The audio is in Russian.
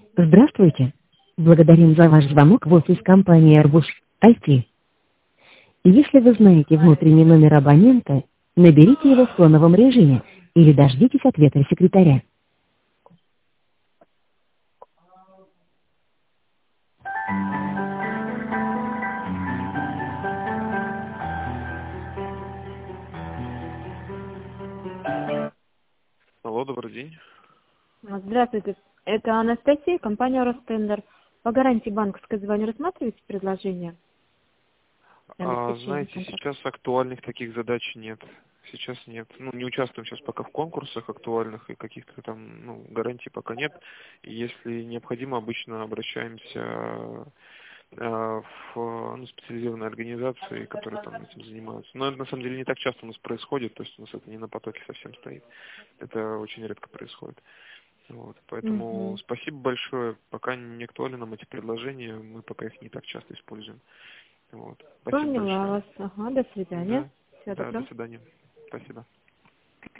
Здравствуйте. Благодарим за ваш звонок в офис компании Airbus IT. Если вы знаете внутренний номер абонента, наберите его в тоновом режиме или дождитесь ответа секретаря. Алло, добрый день. Здравствуйте, это Анастасия, компания Ростендер. По гарантии банковской звоню, рассматриваете предложение для обеспечения Знаете, контракта? сейчас актуальных таких задач нет. Сейчас нет. Ну, не участвуем сейчас пока в конкурсах актуальных и каких-то там, гарантий пока нет. И если необходимо, обычно обращаемся в специализированные организации, которые там этим занимаются. Но это на самом деле не так часто у нас происходит, то есть у нас это не на потоке совсем стоит. Это очень редко происходит. Вот, поэтому Угу. спасибо большое. Пока не актуальны нам эти предложения, мы пока их не так часто используем. Вот. Спасибо Поняла большое. вас. Ага, до свидания. Да, Всего да, до доброго. свидания. Спасибо.